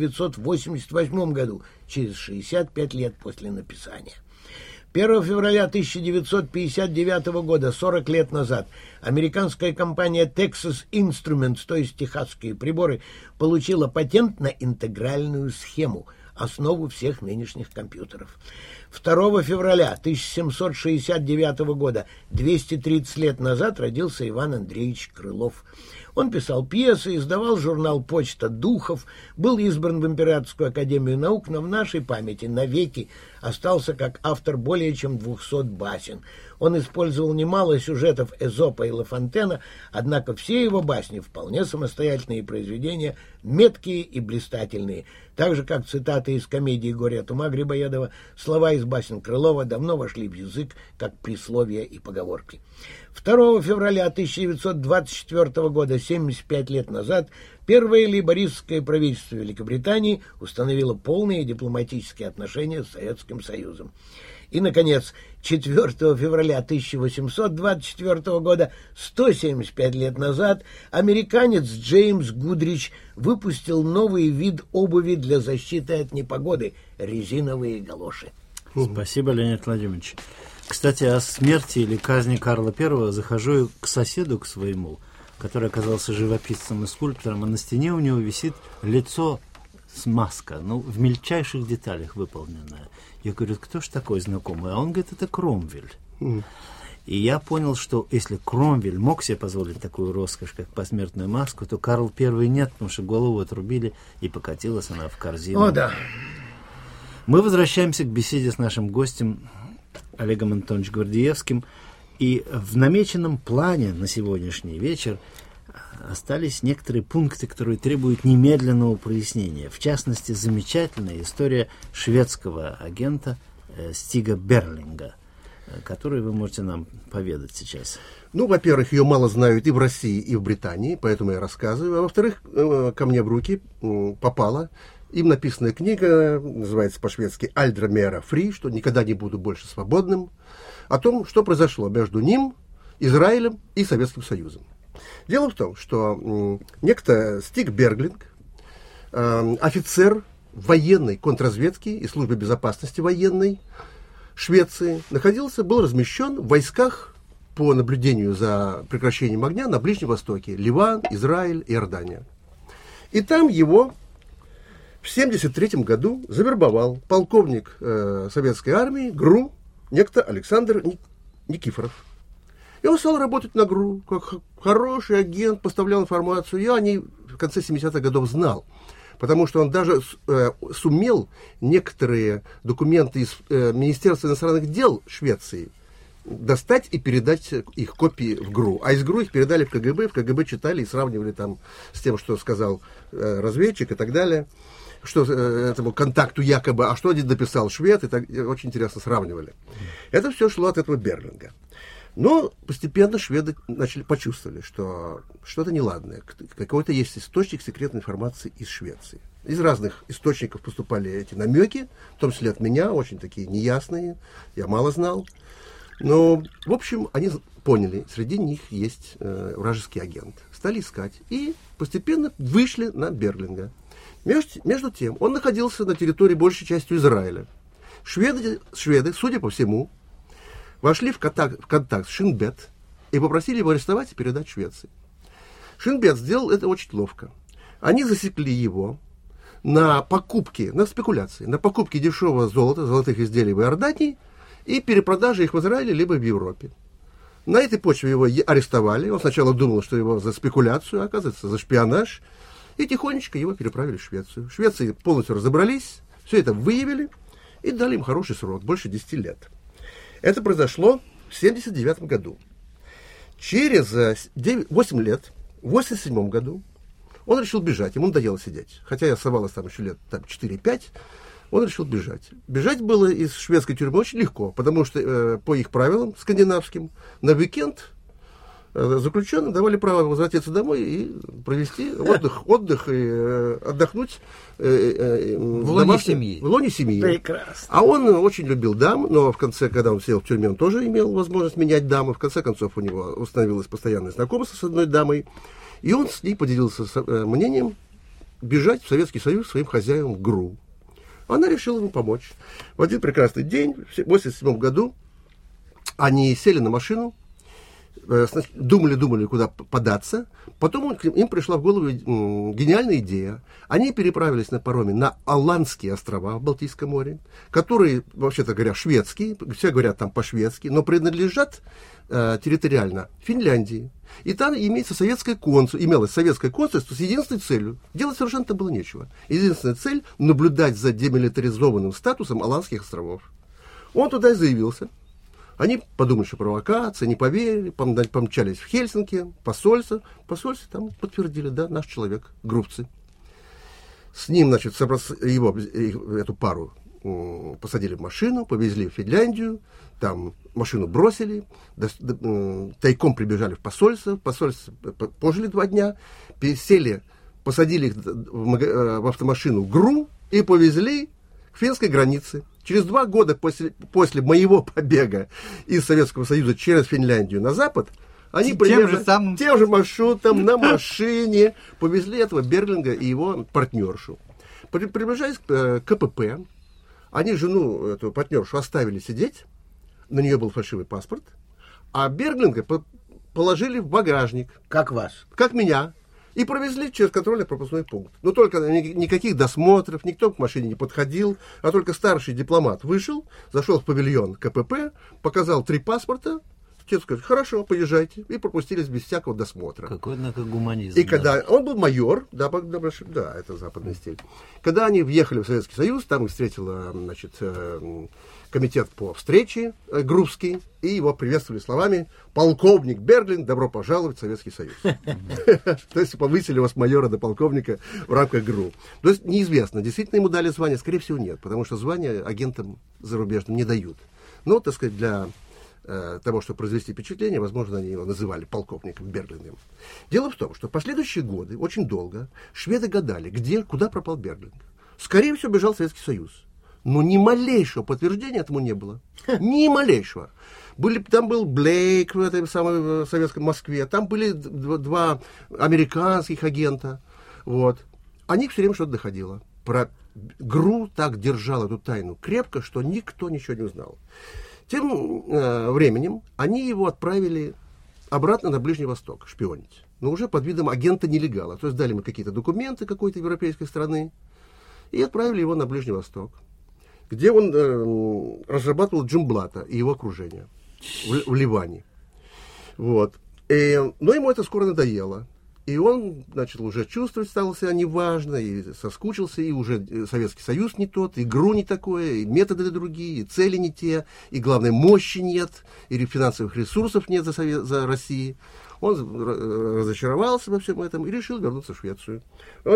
1988 году, через 65 лет после написания. 1 февраля 1959 года, 40 лет назад, американская компания Texas Instruments, то есть техасские приборы, получила патент на интегральную схему, основу всех нынешних компьютеров. 2 февраля 1769 года, 230 лет назад, родился Иван Андреевич Крылов. Он писал пьесы, издавал журнал «Почта духов», был избран в Императорскую академию наук, но в нашей памяти навеки остался как автор более чем 200 басен. Он использовал немало сюжетов Эзопа и Ла Фонтена, однако все его басни вполне самостоятельные произведения, меткие и блистательные. Так же, как цитаты из комедии «Горе от ума» Грибоедова, слова из басен Крылова давно вошли в язык, как присловия и поговорки. 2 февраля 1924 года, 75 лет назад, первое лейбористское правительство Великобритании установило полные дипломатические отношения с Советским Союзом. И, наконец, 4 февраля 1824 года, 175 лет назад, американец Джеймс Гудрич выпустил новый вид обуви для защиты от непогоды – резиновые галоши. Спасибо, Леонид Владимирович. Кстати, о смерти или казни Карла I захожу к соседу, к своему, который оказался живописцем и скульптором, а на стене у него висит лицо с маска, в мельчайших деталях выполненная. Я говорю, кто ж такой знакомый? А он говорит, это Кромвель. И я понял, что если Кромвель мог себе позволить такую роскошь, как посмертную маску, то Карл I нет, потому что голову отрубили, и покатилась она в корзину. О, да. Мы возвращаемся к беседе с нашим гостем Олегом Антоновичем Гвардиевским. И в намеченном плане на сегодняшний вечер остались некоторые пункты, которые требуют немедленного прояснения. В частности, замечательная история шведского агента Стига Берлинга, которую вы можете нам поведать сейчас. Во-первых, ее мало знают и в России, и в Британии, поэтому я рассказываю. А во-вторых, ко мне в руки попала им написанная книга, называется по-шведски «Альдра мера фри», что «Никогда не буду больше свободным», о том, что произошло между ним, Израилем и Советским Союзом. Дело в том, что некто Стиг Берлинг, офицер военной контрразведки и службы безопасности военной Швеции, был размещен в войсках по наблюдению за прекращением огня на Ближнем Востоке: Ливан, Израиль, Иордания. И там его в 1973 году завербовал полковник советской армии ГРУ, некто Александр Никифоров. И он стал работать на ГРУ, как хороший агент, поставлял информацию. Я о ней в конце 70-х годов знал, потому что он даже сумел некоторые документы из Министерства иностранных дел Швеции достать и передать их копии в ГРУ. А из ГРУ их передали в КГБ читали и сравнивали там с тем, что сказал разведчик и так далее, что этому контакту якобы, а что один дописал швед, и так, очень интересно сравнивали. Это все шло от этого Берлинга. Но постепенно шведы почувствовали, что что-то неладное. Какой-то есть источник секретной информации из Швеции. Из разных источников поступали эти намеки, в том числе от меня, очень такие неясные, я мало знал. Но, в общем, они поняли, среди них есть вражеский агент. Стали искать и постепенно вышли на Берлинга. Между тем, он находился на территории большей частью Израиля. Шведы, судя по всему, вошли в контакт с Шинбет и попросили его арестовать и передать Швеции. Шинбет сделал это очень ловко. Они засекли его на покупке, на спекуляции, на покупке дешевого золота, золотых изделий в Иордании и перепродаже их в Израиле либо в Европе. На этой почве его арестовали. Он сначала думал, что его за спекуляцию, а оказывается, за шпионаж. И тихонечко его переправили в Швецию. В Швеции полностью разобрались, все это выявили и дали им хороший срок, больше 10 лет. Это произошло в 1979 году. Через 8 лет, в 1987 году, он решил бежать, ему надоело сидеть. Хотя оставалось там еще лет 4-5, он решил бежать. Бежать было из шведской тюрьмы очень легко, потому что по их правилам скандинавским на уикенд заключенным давали право возвратиться домой и провести отдых и отдохнуть в лоне семьи. В лоне семьи. Прекрасно. А он очень любил дам, но в конце, когда он сидел в тюрьме, он тоже имел возможность менять дамы. В конце концов, у него установилось постоянное знакомство с одной дамой, и он с ней поделился мнением бежать в Советский Союз своим хозяевам в ГРУ. Она решила ему помочь. В один прекрасный день, в 1987 году, они сели на машину, думали, куда податься. Потом им пришла в голову гениальная идея. Они переправились на пароме на Аландские острова в Балтийском море, которые, вообще-то говоря, шведские, все говорят там по-шведски, но принадлежат территориально Финляндии. И там имелось советское консульство с единственной целью. Делать совершенно там было нечего. Единственная цель – наблюдать за демилитаризованным статусом Аландских островов. Он туда и заявился. Они подумали, что провокация, не поверили, помчались в Хельсинки, посольство там подтвердили, да, наш человек, грубцы. С ним, значит, эту пару посадили в машину, повезли в Финляндию, там машину бросили, тайком прибежали в посольство пожили 2 дня, посадили их в автомашину ГРУ и повезли к финской границе. Через 2 года после моего побега из Советского Союза через Финляндию на запад, они тем же маршрутом на машине повезли этого Берлинга и его партнершу. Приближаясь к КПП, они жену, эту партнершу, оставили сидеть, на нее был фальшивый паспорт, а Берлинга положили в багажник. Как вас? Как меня. И провезли через контрольно-пропускной пункт. Но только никаких досмотров, никто к машине не подходил, а только старший дипломат вышел, зашел в павильон КПП, показал 3 паспорта, те сказали, хорошо, поезжайте, и пропустились без всякого досмотра. Какой, однако, гуманизм. И когда он был майор, да, это западный стиль. Когда они въехали в Советский Союз, там их встретила, значит, комитет по встрече Грубский, и его приветствовали словами: полковник Берлинг, добро пожаловать в Советский Союз. То есть повысили его с майора до полковника в рамках ГРУ. То есть неизвестно, действительно ему дали звание, скорее всего нет, потому что звание агентам зарубежным не дают. Но, так сказать, для того, чтобы произвести впечатление, возможно, они его называли полковником Берлингом. Дело в том, что в последующие годы, очень долго, шведы гадали, куда пропал Берлинг. Скорее всего, бежал в Советский Союз. Но ни малейшего подтверждения этому не было. Ни малейшего. Там был Блейк в этой самой советской Москве, там были 2 американских агента. Вот. О них все время что-то доходило. Про ГРУ так держал эту тайну крепко, что никто ничего не узнал. Тем временем они его отправили обратно на Ближний Восток шпионить. Но уже под видом агента-нелегала. То есть дали ему какие-то документы какой-то европейской страны и отправили его на Ближний Восток, где он разрабатывал Джумблата и его окружение в Ливане. Вот. Но ему это скоро надоело. И он начал уже чувствовать, стало себя неважно, и соскучился, и уже Советский Союз не тот, и ГРУ не такое, и методы другие, и цели не те, и, главное, мощи нет, и финансовых ресурсов нет за Россией. Он разочаровался во всем этом и решил вернуться в Швецию. В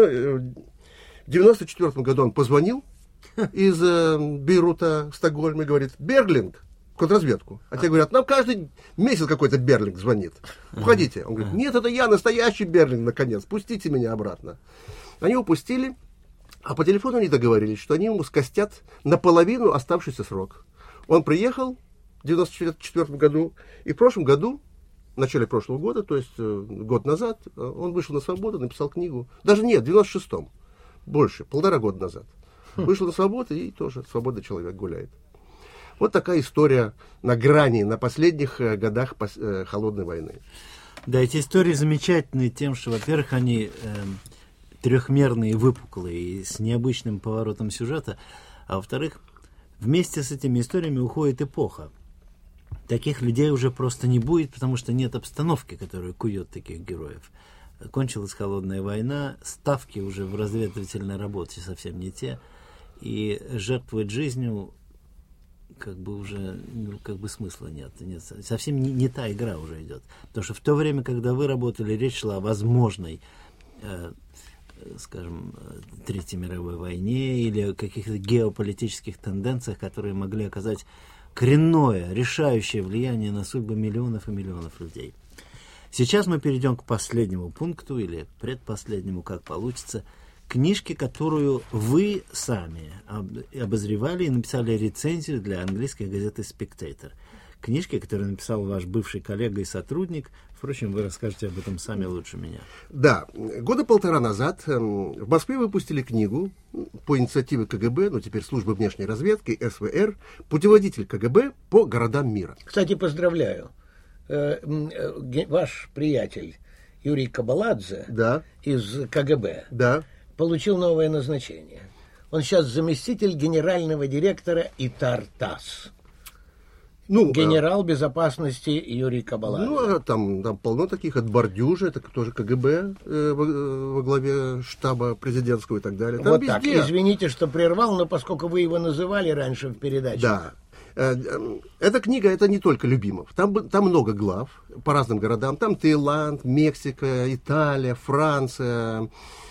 1994 году он позвонил из Бейрута в Стокгольм и говорит: Берлинг, контрразведку. А те говорят: нам каждый месяц какой-то Берлинг звонит. Уходите. Он говорит: нет, это я, настоящий Берлинг, наконец. Пустите меня обратно. Они его пустили, а по телефону они договорились, что они ему скостят наполовину оставшийся срок. Он приехал в 1994 году. И в прошлом году, в начале прошлого года, то есть год назад, он вышел на свободу, написал книгу. Даже нет, в 96-м. Больше, 1,5 года назад. Вышел на свободу и тоже свободный человек гуляет. Вот такая история на грани, на последних годах холодной войны. Да, эти истории замечательны тем, что, во-первых, они трехмерные, выпуклые и с необычным поворотом сюжета, а во-вторых, вместе с этими историями уходит эпоха. Таких людей уже просто не будет, потому что нет обстановки, которая кует таких героев. Кончилась холодная война, ставки уже в разведывательной работе совсем не те, и жертвовать жизнью как бы уже смысла нет. Совсем не та игра уже идет. Потому что в то время, когда вы работали, речь шла о возможной, скажем, Третьей мировой войне или о каких-то геополитических тенденциях, которые могли оказать коренное, решающее влияние на судьбы миллионов и миллионов людей. Сейчас мы перейдем к последнему пункту, или предпоследнему, как получится, книжке, которую вы сами обозревали и написали рецензию для английской газеты «Spectator». Книжки, которую написал ваш бывший коллега и сотрудник. Впрочем, вы расскажете об этом сами лучше меня. Да, 1,5 года назад в Москве выпустили книгу по инициативе КГБ, ну теперь службы внешней разведки, СВР, «Путеводитель КГБ по городам мира». Кстати, поздравляю. Ваш приятель Юрий Кабаладзе из КГБ получил новое назначение. Он сейчас заместитель генерального директора ИТАР-ТАСС. Генерал безопасности Юрий Кабаладзе. Там полно таких, от Бордюжа, это тоже КГБ во главе штаба президентского и так далее. Там вот везде. Так, извините, что прервал, но поскольку вы его называли раньше в передаче. Да. Эта книга, это не только Любимов. Там много глав по разным городам. Там Таиланд, Мексика, Италия, Франция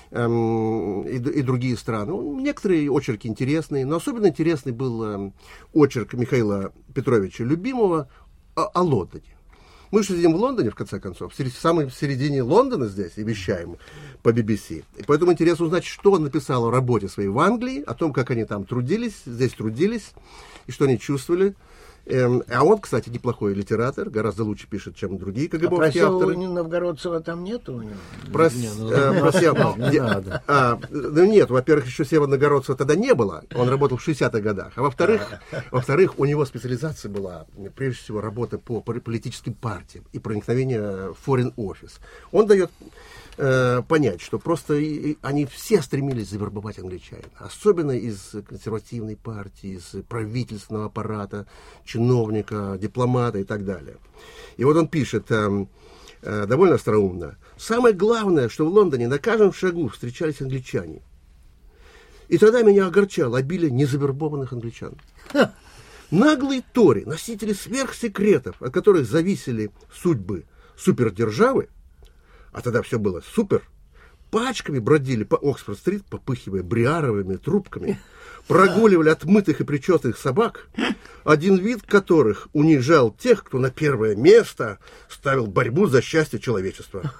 и другие страны. Некоторые очерки интересные, но особенно интересный был очерк Михаила Петровича Любимова о Лондоне. Мы же сидим в Лондоне, в конце концов, в самой середине Лондона здесь и вещаем по BBC. И поэтому интересно узнать, что он написал о работе своей в Англии, о том, как они там здесь трудились, и что они чувствовали. А он, кстати, неплохой литератор, гораздо лучше пишет, чем другие КГБовские авторы. Новгородцева там нету у него? Нет, во-первых, еще Сева Новгородцева тогда не было, он работал в 60-х годах. А во-вторых, у него специализация была, прежде всего, работа по политическим партиям и проникновение в Foreign Office. Он дает понять, что просто они все стремились завербовать англичан, особенно из консервативной партии, из правительственного аппарата, чиновника, дипломата и так далее. И вот он пишет довольно остроумно: самое главное, что в Лондоне на каждом шагу встречались англичане. И тогда меня огорчало обилие незавербованных англичан. Наглые тори, носители сверхсекретов, от которых зависели судьбы супердержавы, а тогда все было супер, пачками бродили по Оксфорд-стрит, попыхивая бриаровыми трубками, прогуливали отмытых и причесанных собак, один вид которых унижал тех, кто на первое место ставил борьбу за счастье человечества.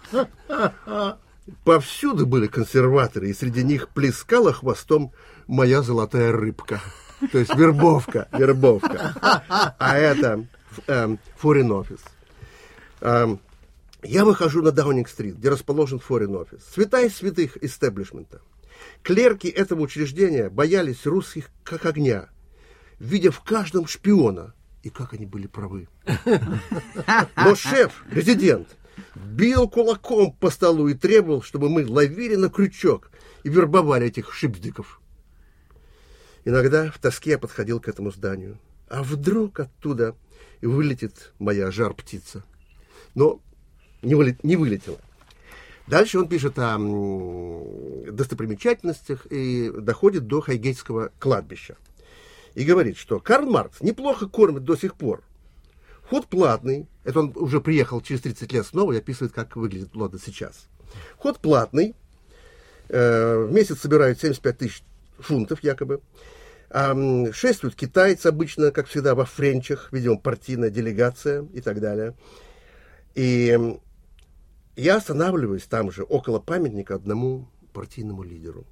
Повсюду были консерваторы, и среди них плескала хвостом моя золотая рыбка. То есть вербовка. А это Foreign Office. Я выхожу на Даунинг-стрит, где расположен Foreign Office. Святая святых истеблишмента. Клерки этого учреждения боялись русских как огня, видя в каждом шпиона. И как они были правы. Но шеф, резидент, бил кулаком по столу и требовал, чтобы мы ловили на крючок и вербовали этих шипздиков. Иногда в тоске я подходил к этому зданию. А вдруг оттуда вылетит моя жар-птица? Но не вылетела. Дальше он пишет о достопримечательностях и доходит до Хайгейтского кладбища. И говорит, что Карл Маркс неплохо кормит до сих пор. Вход платный. Это он уже приехал через 30 лет снова и описывает, как выглядит Лондон сейчас. Вход платный. В месяц собирают 75 тысяч фунтов якобы. Шествует китайцы обычно, как всегда, во френчах. Видимо, партийная делегация и так далее. И я останавливаюсь там же, около памятника одному партийному лидеру.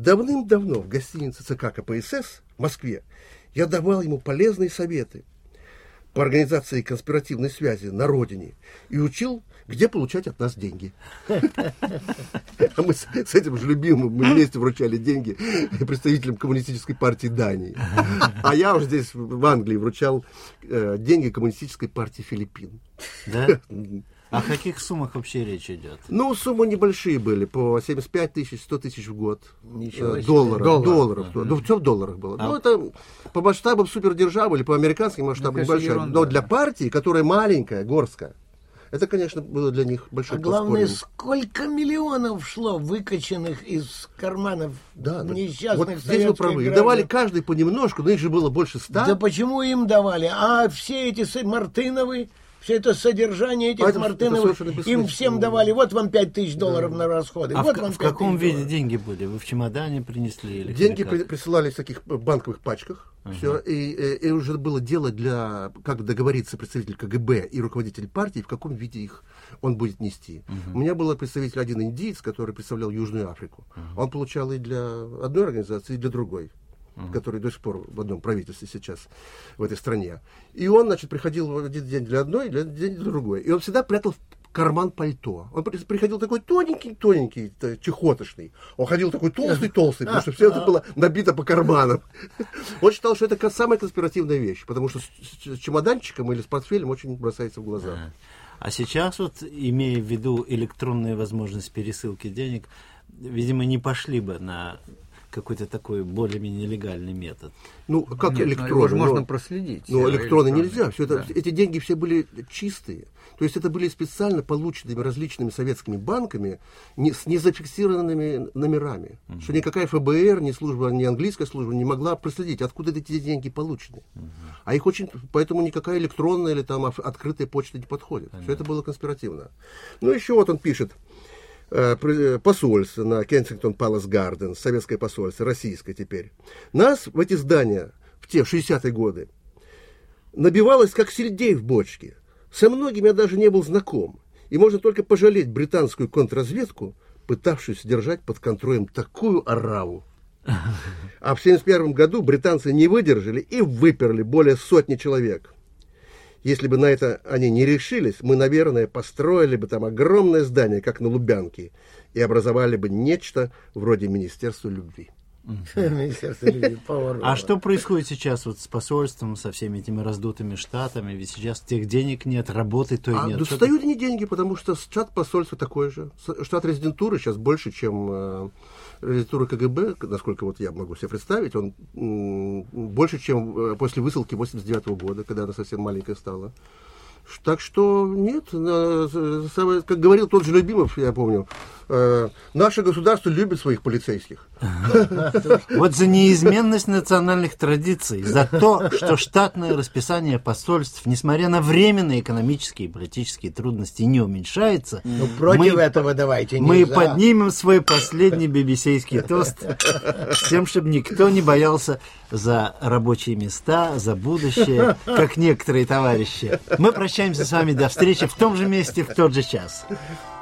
Давным-давно в гостинице ЦК КПСС в Москве я давал ему полезные советы. по организации конспиративной связи на родине и учил, где получать от нас деньги. А мы с этим же любимым мы вместе вручали деньги представителям коммунистической партии Дании. А я уже здесь в Англии вручал деньги коммунистической партии Филиппин. Да? О каких суммах вообще речь идет? Ну, суммы небольшие были, по 75 тысяч, 100 тысяч в год. Ничего себе. Долларов. Ну, все в долларах было. Ну, это по масштабам супердержавы или по американским масштабам небольшая. Но для партии, которая маленькая, горская, это, конечно, было для них большое главное, подспорье. сколько миллионов шло, выкачанных из карманов несчастных вот здесь вы правы. граждан. Давали каждый понемножку, но их же было больше 100. Да почему им давали? А все эти Мартыновы, все это содержание этих Мартыновых, им всем давали, вот вам $5000 на расходы. А вот вам в каком виде деньги были? Вы в чемодане принесли? Или деньги присылались в таких банковых пачках. Все, и уже было дело для, как договориться представитель КГБ и руководитель партии, в каком виде их он будет нести. У меня был представитель один индиец, который представлял Южную Африку. Он получал и для одной организации, и для другой, который до сих пор в одном правительстве сейчас в этой стране. И он, значит, приходил в один день для одной, для день для другой. И он всегда прятал в карман пальто. Он приходил такой тоненький, чехотошный. Он ходил такой толстый, потому что все это было набито по карманам. Он считал, что это самая конспиративная вещь, потому что с чемоданчиком или с портфелем очень бросается в глаза. А сейчас, вот, имея в виду электронную возможность пересылки денег, видимо, не пошли бы на какой-то такой более-менее легальный метод. Ну, как электронный? Его же можно проследить. Но электронный нельзя. Все это, эти деньги все были чистые. То есть это были специально полученными различными советскими банками с незафиксированными номерами. Что никакая ФБР, ни служба, ни английская служба не могла проследить, откуда эти деньги получены. А их очень... Поэтому никакая электронная или там открытая почта не подходит. Все это было конспиративно. Ну, еще вот он пишет. Посольство на Кенсингтон Палас Гарден, советское посольство, российское теперь. Нас в эти здания в те 60-е годы набивалось как сельдей в бочке. Со многими я даже не был знаком. И можно только пожалеть британскую контрразведку, пытавшуюся держать под контролем такую ораву. А в 1971 году британцы не выдержали и выперли более 100 человек. Если бы на это они не решились, мы, наверное, построили бы там огромное здание, как на Лубянке, и образовали бы нечто вроде Министерства любви. Министерство любви, А что происходит сейчас вот с посольством, со всеми этими раздутыми штатами? Ведь сейчас тех денег нет, работы той нет. Достают не деньги, потому что штат посольства такой же. Штат резидентуры сейчас больше, чем резидентура КГБ, насколько вот я могу себе представить. Он больше, чем после высылки 1989 года, когда она совсем маленькая стала. Так что нет, как говорил тот же Любимов, я помню, наше государство любит своих полицейских. Вот за неизменность национальных традиций, за то, что штатное расписание посольств, несмотря на временные экономические и политические трудности, не уменьшается, против этого давайте не мы за. поднимем свой последний бибисейский тост с тем, чтобы никто не боялся за рабочие места, за будущее, как некоторые товарищи. Мы прощаемся с вами до встречи в том же месте, в тот же час.